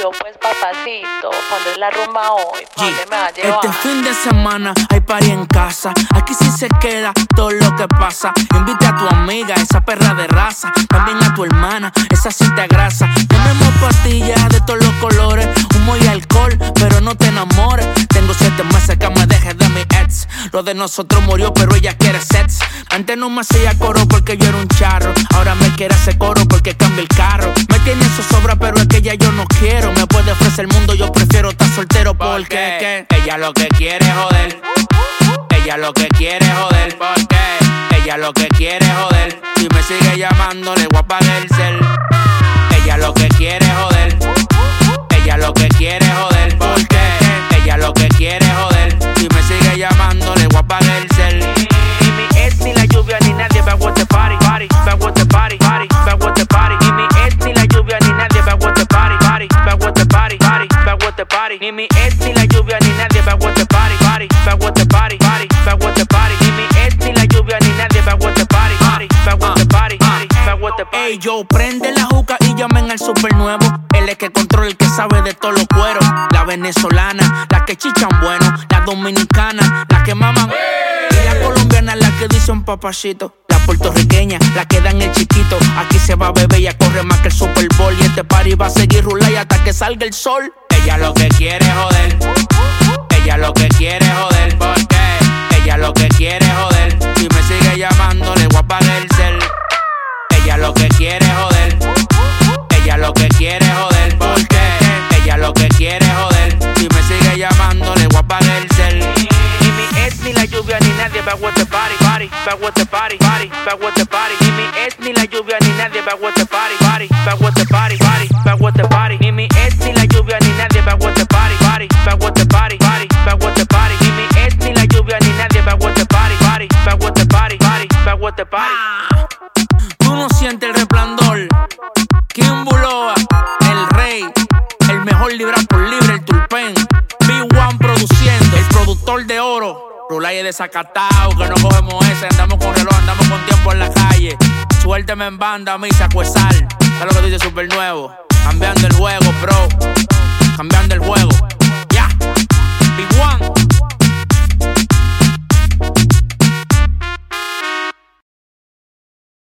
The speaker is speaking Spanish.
Yo pues papacito, ¿cuándo es la rumba hoy? ¿Pa' dónde me va a llevar? Este fin de semana hay party en casa. Aquí sí se queda todo lo que pasa. Invita a tu amiga, esa perra de raza. También a tu hermana, esa sí te agrasa. Tenemos pastillas de todos los colores, humo y alcohol, pero no te enamores. Tengo 7 meses que me dejes de mi ex. Lo de nosotros murió, pero ella quiere sex. Antes no me hacía coro porque yo era un charro. Ahora me quiere hacer coro porque cambia el carro. Me tiene su sobra, pero es que ya yo no quiero. Me puede ofrecer el mundo, yo prefiero estar soltero porque ella lo que quiere es joder. Ella lo que quiere es joder. Porque ella lo que quiere es joder. Si me sigue llamando, le voy a apagar el cel. Ella lo que quiere es joder. Ella lo que quiere es joder. Porque ella lo que quiere es joder. Si me sigue llamando, le voy a apagar el cel. Ni mi ex, ni la lluvia, ni nadie back with the party, party, back with the party, party, back with the party. Ni mi ex, ni la lluvia, ni nadie back with the party, party, back with the party, party, back with the party. Ni mi ex, ni la lluvia, ni nadie back with the party, party, back with the party, party, back with the party. Ni mi ex, ni la lluvia, ni nadie back with the party, party, back with the party, party, back with the party. Ey, yo, prende la juca y llamen al super nuevo. Él es que controla, el que sabe de todos los cueros. La venezolana, la que chichan bueno. La dominicana, la que maman. Y la colombiana, la que dice un papacito. La puertorriqueña, la que dan el chiquito. Aquí se va a beber, ella corre más que el Super Bowl. Y este party va a seguir rulay hasta que salga el sol. Ella lo que quiere es joder. Ella lo que quiere es joder. Porque ella lo que quiere es joder. Si me sigue llamando, le voy a apagar el cel. Ella lo que quiere es joder. Ella lo que quiere es joder. Porque ella lo que quiere es joder. Si me sigue llamando, le voy a apagar el cel. Ni mi ex, ni la lluvia, ni nadie back with the party, party, back with the party, party, back with the party. Ni mi ex, ni la lluvia, ni nadie back with the party, party, back with the party, party, back with the party. Ni mi ex, ni la lluvia, ni nadie back with the party, party, back with the party, party, back with the party. Ni mi ex, ni la lluvia, ni nadie back with the party, party, back with the party, party, back with the party. Tú no sientes el resplandor. Kimbuloa, el rey, el mejor libra por libre, el tulpen. B1 produciendo, el productor de oro. Rulay desacatado, que no cogemos ese. Andamos con reloj, andamos con tiempo en la calle. Suélteme en banda, misa, cuesal. ¿Sabes lo que dice Super Nuevo? Cambiando el juego, bro. Cambiando el juego.